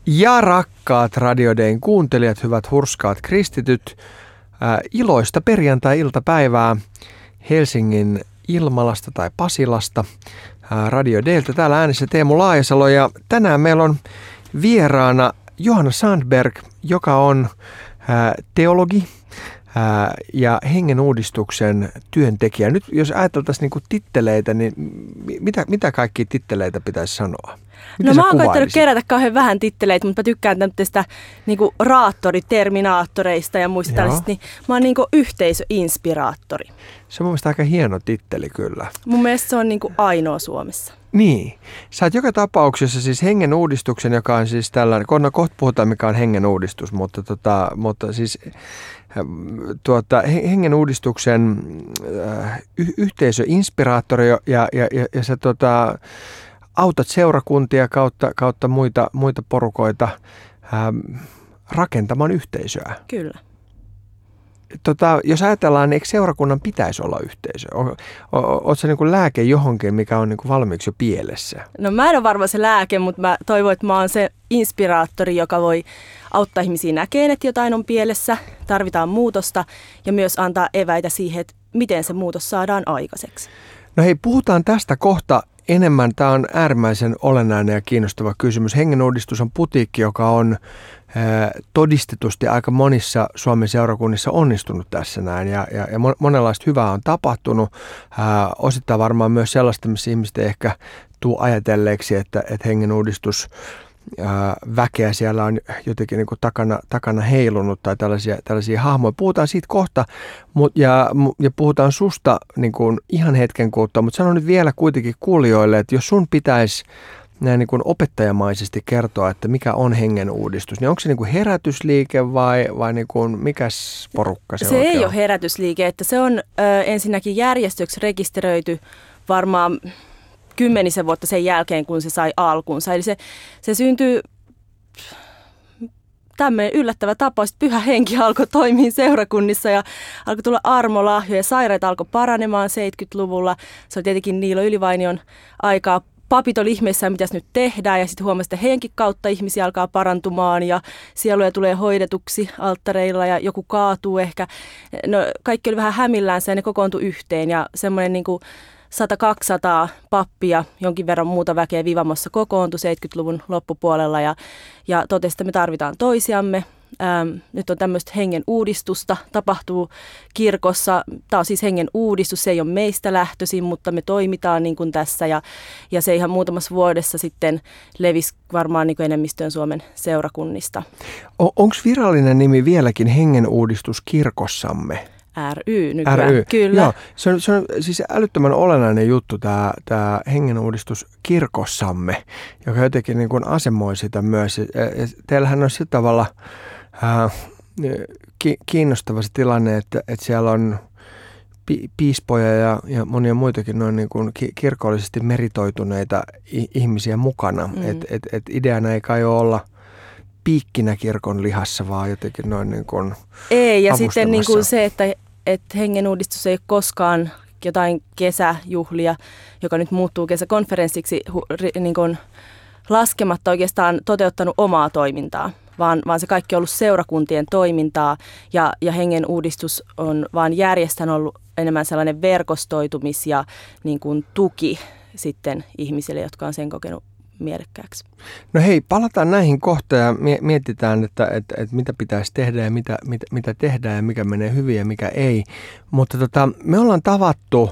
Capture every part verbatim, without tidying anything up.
Ja rakkaat Radio Dayn kuuntelijat, hyvät hurskaat kristityt, ää, iloista perjantai-iltapäivää Helsingin Ilmalasta tai Pasilasta ää, Radio Dayltä. Täällä äänessä Teemu Laajasalo ja tänään meillä on vieraana Johanna Sandberg, joka on ää, teologi ää, ja hengenuudistuksen työntekijä. Nyt jos ajateltaisiin niinku titteleitä, niin mitä, mitä kaikkia titteleitä pitäisi sanoa? Miten no mä oon koittanut kerätä kauhean vähän titteleitä, mutta mä tykkään tämmöistä niinku raattori, terminaattoreista ja muista tällaisista, niin mä oon niinku yhteisöinspiraattori. Se on mun mielestä aika hieno titteli kyllä. Mun mielestä se on niinku ainoa Suomessa. Niin. Sä oot joka tapauksessa siis hengenuudistuksen, joka on siis tällainen, kohta puhutaan mikä on hengenuudistus, mutta, tota, mutta siis tuota, hengenuudistuksen äh, y- yhteisöinspiraattori ja, ja, ja, ja sä tota, autat seurakuntia kautta, kautta muita, muita porukoita ähm, rakentamaan yhteisöä. Kyllä. Tota, jos ajatellaan, niin eikö seurakunnan pitäisi olla yhteisö? Oletko se niin kuin lääke johonkin, mikä on niin kuin valmiiksi jo pielessä? No mä en ole varmaan se lääke, mutta mä toivon, että mä oon se inspiraattori, joka voi auttaa ihmisiä näkemään, että jotain on pielessä, tarvitaan muutosta ja myös antaa eväitä siihen, että miten se muutos saadaan aikaiseksi. No hei, puhutaan tästä kohta enemmän. Tämä on äärimmäisen olennainen ja kiinnostava kysymys. Hengenuudistus on putiikki, joka on todistetusti aika monissa Suomen seurakunnissa onnistunut tässä näin ja, ja, ja monenlaista hyvää on tapahtunut. Ää, osittain varmaan myös sellaista, missä ihmiset ei ehkä tuu ajatelleeksi, että, että hengenuudistus ää, väkeä siellä on jotenkin niin kuin takana, takana heilunut tai tällaisia, tällaisia hahmoja. Puhutaan siitä kohta mut, ja, ja puhutaan susta niin kuin ihan hetken kuluttua, mutta sanon nyt vielä kuitenkin kuulijoille, että jos sun pitäisi näin niin kuin opettajamaisesti kertoa, että mikä on hengenuudistus, niin onko se niin kuin herätysliike vai, vai niin kuin mikäs porukka se, se oikein ei on? ole herätysliike, että se on ö, ensinnäkin järjestöksi rekisteröity varmaan kymmenisen vuotta sen jälkeen, kun se sai alkunsa. Eli se, se syntyy tämmöinen yllättävä tapaus, että pyhä henki alkoi toimia seurakunnissa ja alkoi tulla armolahjoja. Sairaat alkoi paranemaan seitsemänkymmentäluvulla. Se oli tietenkin Niilo Ylivainion aikaa. Papit oli ihmeissään, mitä nyt tehdään, ja sitten huomasi, että henki kautta ihmisiä alkaa parantumaan, ja sieluja tulee hoidetuksi alttareilla, ja joku kaatuu ehkä. No, kaikki oli vähän hämillänsä, ja ne kokoontui yhteen, ja semmoinen niin kuin sata kaksisataa pappia, jonkin verran muuta väkeä Vivamossa kokoontui seitsemänkymmentäluvun loppupuolella, ja, ja totesi, että me tarvitaan toisiamme. Ähm, nyt on tämmöistä hengen uudistusta, tapahtuu kirkossa. Tämä on siis hengen uudistus, se ei ole meistä lähtöisin, mutta me toimitaan niin kuin tässä ja, ja se ihan muutamassa vuodessa sitten levisi varmaan niin kuin enemmistöön Suomen seurakunnista. O- Onko virallinen nimi vieläkin hengen uudistus kirkossamme? ry nykyään, ry. Kyllä. Joo, se on, se on siis älyttömän olennainen juttu tämä, tämä hengenuudistus kirkossamme, joka jotenkin niin kuin asemoi sitä myös. Teillähän on sillä tavalla äh, ki, kiinnostava se tilanne, että, että siellä on pi, piispoja ja, ja monia muitakin noin niin kuin kirkollisesti meritoituneita ihmisiä mukana. Mm. Et, et, et ideana ei kai ole olla piikkinä kirkon lihassa, vaan jotenkin noin niin kuin ei, ja sitten niin kuin se, että, että hengenuudistus ei ole koskaan jotain kesäjuhlia, joka nyt muuttuu kesäkonferenssiksi, niin kuin laskematta oikeastaan toteuttanut omaa toimintaa, vaan, vaan se kaikki on ollut seurakuntien toimintaa, ja, ja hengenuudistus on vaan järjestän ollut enemmän sellainen verkostoitumis- ja niin kuin tuki sitten ihmisille, jotka on sen kokenut mielekkääksi. No hei, palataan näihin kohta ja mietitään, että, että, että mitä pitäisi tehdä ja mitä, mitä, mitä tehdään ja mikä menee hyvin ja mikä ei. Mutta tota, me ollaan tavattu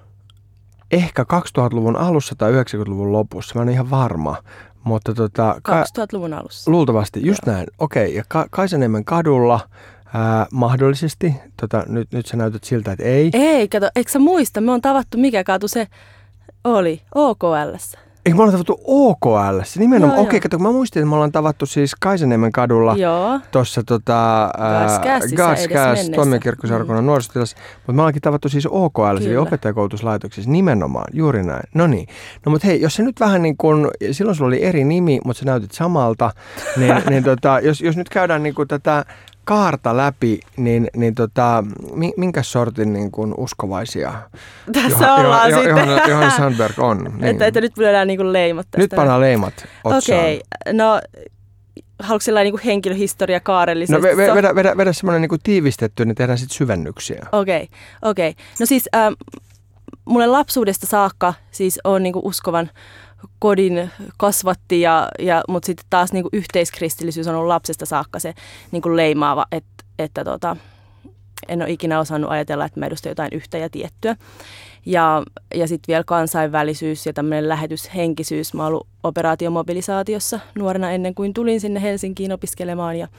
ehkä kaksituhattaluvun alussa tai yhdeksänkymmentäluvun lopussa, mä en ole ihan varma. Mutta tota, kaksituhattaluvun alussa. Luultavasti, just Joo. näin. Okei, ja Ka- Kaisaniemen kadulla ää, mahdollisesti, tota, nyt, nyt sä näytät siltä, että ei. Ei, kato, eikö sä muista, me on tavattu, mikä katu se oli, O K L:ssä. Eikö me ollaan tavattu O K L:ssä? Nimenomaan, okei, okay, kato, mä muistin, että me ollaan tavattu siis Kaisaniemen kadulla tuossa tota, Gadskäs, toimijakirkkoseurakunnan mm. nuorisotilassa, mutta me ollaankin tavattu siis O K L:ssä, eli opettajakoulutuslaitoksessa, nimenomaan, juuri näin. No niin, no mutta hei, jos se nyt vähän niin kuin, silloin sulla oli eri nimi, mutta sä näytit samalta, niin, niin tota, jos, jos nyt käydään niin kuin tätä kaarta läpi, niin, niin tota, minkä sortin niin kuin uskovaisia tässä Joh- ollaan jo, sitten. Johanna, Johanna Sandberg on? Niin. Että, että nyt lyödään niin kuin leimat tästä. Nyt pannaan leimat otsaan. Okei, okay. No haluatko sellainen niin henkilöhistoria kaarellisesti? No vedä, vedä, vedä semmoinen niin tiivistetty, niin tehdään sitten syvennyksiä. Okei, okay, okei. Okay. No siis ähm, mulle lapsuudesta saakka siis on niin uskovan kodin kasvatti, ja, ja, mutta sitten taas niin yhteiskristillisyys on ollut lapsesta saakka se niin leimaava, että, että tota, en ole ikinä osannut ajatella, että mä edustan jotain yhtä ja tiettyä. Ja, ja sitten vielä kansainvälisyys ja tämmöinen lähetyshenkisyys. Mä oon ollut operaatiomobilisaatiossa nuorena ennen kuin tulin sinne Helsinkiin opiskelemaan. Ja,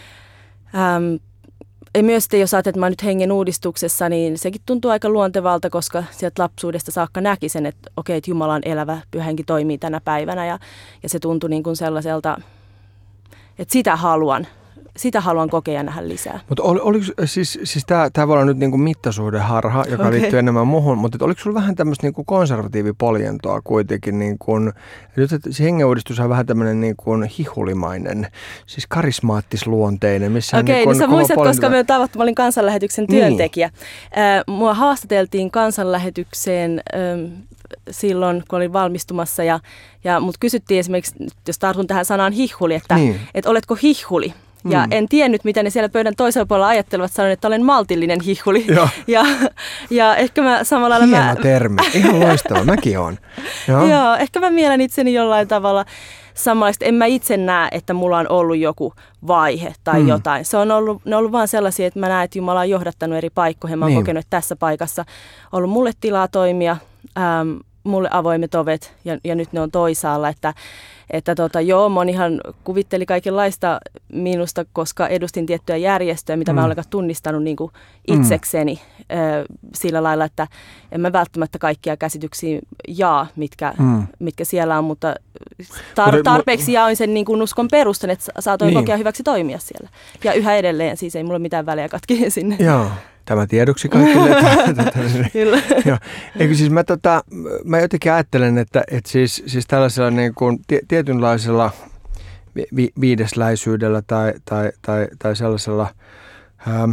äm, ja myös sitten, jos ajattelet, että mä oon nyt hengen uudistuksessa, niin sekin tuntuu aika luontevalta, koska sieltä lapsuudesta saakka näki sen, että okei, että Jumala on elävä, pyhä henki toimii tänä päivänä. Ja, ja se tuntui niin kuin sellaiselta, että sitä haluan. Sitä haluan kokea ja nähdä lisää. Mutta ol, oliko, siis, siis tämä voi olla nyt niinku mittasuhdeharha, joka okay. liittyy enemmän muuhun, mutta oliko sinulla vähän tämmöistä niinku konservatiivipoljentoa kuitenkin? Niinku, nyt se hengenuudistus on vähän tämmöinen niinku hihulimainen, siis karismaattisluonteinen. Okei, okay, niinku, no sä muistat, poljento... koska me tavattu, mä olin kansanlähetyksen työntekijä. Niin. Mua haastateltiin kansanlähetykseen ähm, silloin, kun olin valmistumassa, ja, ja mut kysyttiin esimerkiksi, jos tartun tähän sanaan hihuli, että niin. et, oletko hihuli? Ja mm. en tiennyt, mitä ne siellä pöydän toisella puolella ajattelevat, sanoin, että olen maltillinen hihuli. Ja, ja ehkä mä samalla lailla... Hieno mä... termi, ihan loistava, mäkin oon. Joo. Joo, ehkä mä mielen itseni jollain tavalla samanlaista. En mä itse näe, että mulla on ollut joku vaihe tai mm. jotain. Se on ollut, ne on ollut vaan sellaisia, että mä näen, että Jumala on johdattanut eri paikkoihin. Mä oon niin. kokenut, että tässä paikassa on ollut mulle tilaa toimia, ähm, mulle avoimet ovet, ja, ja nyt ne on toisaalla, että Että tota, joo, monihan kuvitteli kaikenlaista minusta, koska edustin tiettyä järjestöä, mitä mm. mä olen tunnistanut niin kuin itsekseni mm. ö, sillä lailla, että en mä välttämättä kaikkia käsityksiä jaa, mitkä, mm. mitkä siellä on, mutta tar- tarpeeksi jaoin sen niin kuin uskon perustan, että saatoin niin. kokea hyväksi toimia siellä. Ja yhä edelleen, siis ei mulla mitään väliä katki sinne. Joo. Tämä tiedoksi kaikille. Kyllä. Eikö siis mä, tota, mä jotenkin ajattelen, että, että siis, siis tällaisella niin kuin tietynlaisella vi, viidesläisyydellä tai, tai, tai, tai sellaisella, ähm,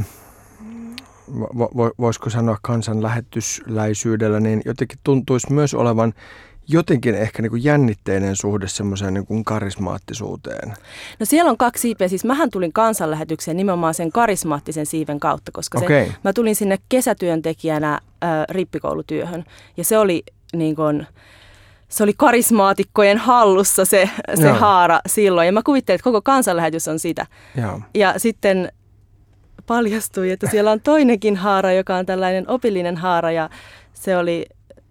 vo, voisiko sanoa kansanlähetysläisyydellä, niin jotenkin tuntuisi myös olevan jotenkin ehkä niin kuin jännitteinen suhde semmoiseen niin kuin karismaattisuuteen. No siellä on kaksi siipeä. Siis mähän tulin kansanlähetykseen nimenomaan sen karismaattisen siiven kautta, koska okay. se, mä tulin sinne kesätyöntekijänä äh, rippikoulutyöhön. Ja se oli, niin kuin, se oli karismaatikkojen hallussa se, se haara silloin. Ja mä kuvittelin, että koko kansanlähetys on sitä. Joo. Ja sitten paljastui, että siellä on toinenkin haara, joka on tällainen opillinen haara. Ja se oli...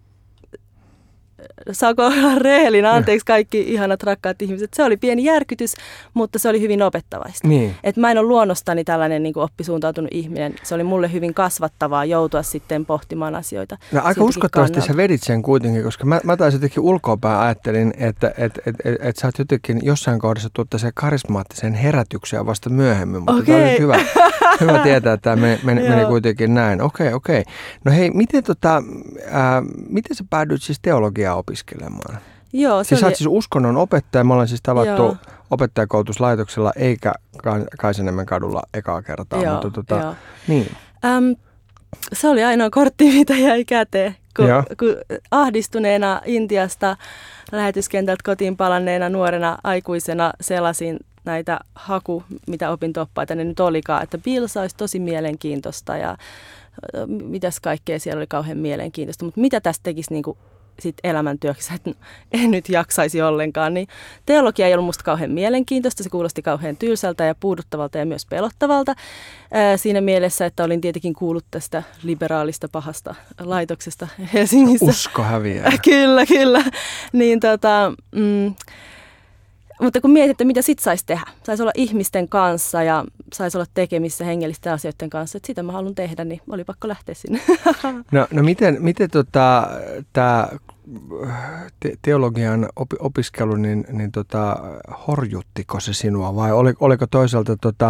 Saako olla rehellinen? Anteeksi kaikki ihanat rakkaat ihmiset. Se oli pieni järkytys, mutta se oli hyvin opettavaista. Niin. Et mä en ole luonnostani tällainen niin kuin oppisuuntautunut ihminen. Se oli mulle hyvin kasvattavaa joutua sitten pohtimaan asioita. No, aika uskottavasti kannalta. Sä vedit sen kuitenkin, koska mä, mä taas jotenkin ulkoapäin ajattelin, että et, et, et, et sä oot jotenkin jossain kohdassa tuottaiseen karismaattiseen herätykseen vasta myöhemmin. Mutta okay. Tämä on hyvä, hyvä tietää, että tämä meni, meni, meni kuitenkin näin. Okei, okay, okei. Okay. No hei, miten, tota, ää, miten sä päädyit siis teologiaa opiskelemaan? Joo, se siis oli... sä oot siis uskonnon opettaja. Me ollaan siis tavattu Joo. opettajakoulutuslaitoksella eikä Kaisaniemen kadulla ekaa kertaa. Joo, mutta tota, jo. niin. Äm, se oli ainoa kortti, mitä jäi käteen, kun, kun ahdistuneena Intiasta lähetyskentältä kotiin palanneena nuorena aikuisena selasin näitä haku, mitä opinto-oppaita ne nyt olikaan, että Bilsa olisi tosi mielenkiintoista ja mitäs kaikkea siellä oli kauhean mielenkiintoista, mutta mitä tästä tekisi niin kuin sit elämäntyöksi, että en nyt jaksaisi ollenkaan, niin teologia ei ollut musta kauhean mielenkiintoista, se kuulosti kauhean tylsältä ja puuduttavalta ja myös pelottavalta ää, siinä mielessä, että olin tietenkin kuullut tästä liberaalista pahasta laitoksesta Helsingissä. Usko häviää. Kyllä, kyllä. Niin tota... Mm, mutta kun mietit, että mitä sit saisi tehdä, saisi olla ihmisten kanssa ja saisi olla tekemissä hengellisten asioiden kanssa, että sitä mä haluan tehdä, niin oli pakko lähteä sinne. No, no miten, miten tota, tämä te- teologian op- opiskelu, niin, niin tota, horjuttiko se sinua vai oli, oliko toisaalta tota,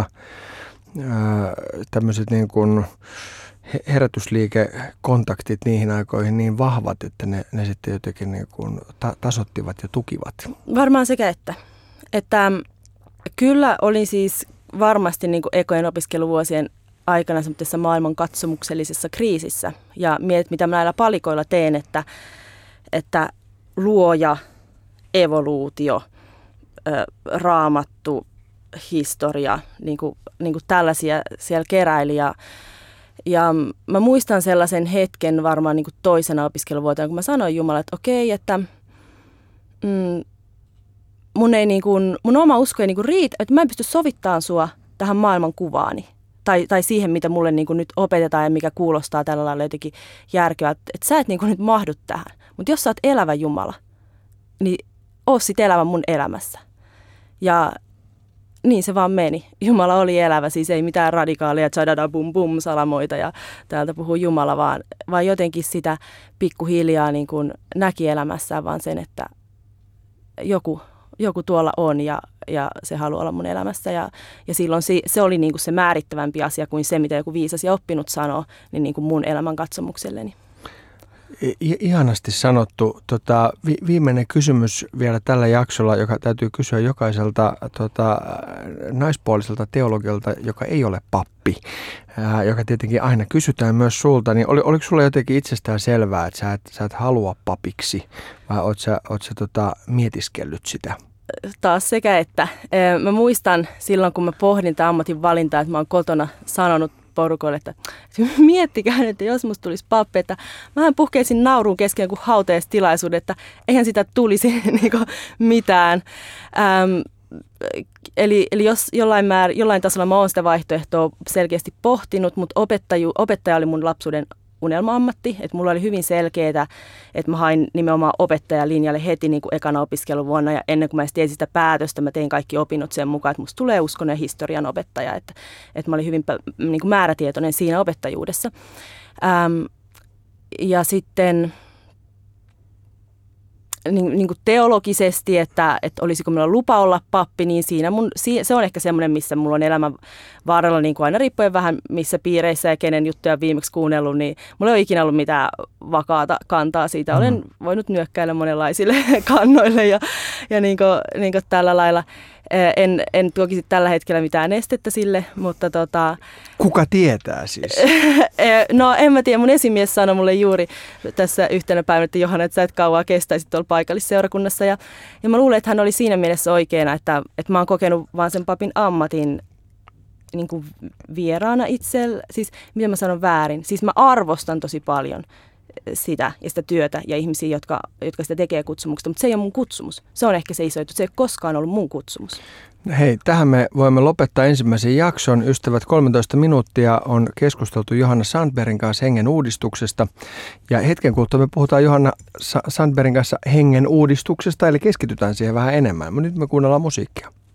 tämmöiset niin kuin herätysliikekontaktit niihin aikoihin niin vahvat, että ne, ne sitten jotenkin niin kuin ta- tasottivat ja tukivat? Varmaan sekä että. Että kyllä olin siis varmasti niin kuin ekojen opiskeluvuosien aikana semmoisessa maailmankatsomuksellisessa kriisissä. Ja mietit, mitä mä näillä palikoilla teen, että, että luoja, evoluutio, raamattu, historia, niin kuin, niin kuin tällaisia siellä keräili. Ja, ja mä muistan sellaisen hetken varmaan niin kuin toisena opiskeluvuotena, kun mä sanoin Jumalalle, että okei, että mm, mun, ei niin kuin, mun oma usko ei niin kuin riitä, että mä en pysty sovittamaan sua tähän maailman kuvaani. Tai, tai siihen, mitä mulle niin kuin nyt opetetaan ja mikä kuulostaa tällä lailla jotenkin järkeä, että, että sä et niin kuin nyt mahdu tähän. Mutta jos sä oot elävä Jumala, niin oo sit elävä mun elämässä. Ja niin se vaan meni. Jumala oli elävä, siis ei mitään radikaalia tsadada bum bum salamoita ja täältä puhuu Jumala, vaan, vaan jotenkin sitä pikkuhiljaa niin kuin näki elämässään vaan sen, että joku, joku tuolla on ja, ja se haluaa olla mun elämässä. Ja, ja silloin se, se oli niin kuin se määrittävämpi asia kuin se, mitä joku viisas ja oppinut sanoo, niin, niin kuin mun elämän katsomukselleni. I- ihanasti sanottu. Tota, vi- viimeinen kysymys vielä tällä jaksolla, joka täytyy kysyä jokaiselta tota, naispuoliselta teologilta, joka ei ole pappi, ää, joka tietenkin aina kysytään myös sulta. Niin oli, oliko sulla jotenkin itsestään selvää, että sä et, sä et halua papiksi vai oot sä, oot sä tota, mietiskellyt sitä? Taas sekä että. Mä muistan silloin, kun mä pohdin tämän ammatin valintaa, että mä oon kotona sanonut porukoille, että miettikää nyt, että jos musta tulisi pappi, että mähän puhkeisin nauruun kesken joku hauteistilaisuuden, että eihän sitä tulisi niin kuin mitään. Ähm, eli, eli jos jollain, määr, jollain tasolla mä oon sitä vaihtoehtoa selkeästi pohtinut, mutta opettaju, opettaja oli mun lapsuuden unelma-ammatti, että mulla oli hyvin selkeää, että mä hain nimenomaan opettajalinjalle heti niin kuin ekana opiskeluvuonna ja ennen kuin mä edes tiesin sitä päätöstä, mä tein kaikki opinnot sen mukaan, että musta tulee uskon ja historian opettaja, että, että mä olin hyvin niin kuin määrätietoinen siinä opettajuudessa. Ähm, ja sitten niin, niin kuin teologisesti, että, että olisiko minulla lupa olla pappi, niin siinä mun, se on ehkä semmoinen, missä mulla on elämän varrella niin kuin aina riippuen vähän missä piireissä ja kenen juttuja viimeksi kuunnellut, niin mulla ei ole ikinä ollut mitään vakaata kantaa siitä. Olen voinut nyökkäillä monenlaisille kannoille ja, ja niin kuin, niin kuin tällä lailla. En, en tuokisi tällä hetkellä mitään estettä sille, mutta tota... Kuka tietää siis? No en mä tiedä, mun esimies sanoi mulle juuri tässä yhtenä päivänä, että Johanna, että sä et kauaa kestäisi tuolla paikallisseurakunnassa. Ja, ja mä luulen, että hän oli siinä mielessä oikeana, että, että mä oon kokenut vaan sen papin ammatin niin kuin vieraana itsellä. Siis mitä mä sanon väärin? Siis mä arvostan tosi paljon sitä ja sitä työtä ja ihmisiä, jotka, jotka sitä tekee kutsumuksesta, mutta se ei ole mun kutsumus. Se on ehkä se iso juttu. Se ei ole koskaan ollut mun kutsumus. Hei, tähän me voimme lopettaa ensimmäisen jakson. Ystävät, kolmetoista minuuttia on keskusteltu Johanna Sandbergin kanssa hengen uudistuksesta. Ja hetken kuluttua me puhutaan Johanna Sandbergin kanssa hengen uudistuksesta, eli keskitytään siihen vähän enemmän. Mutta nyt me kuunnellaan musiikkia.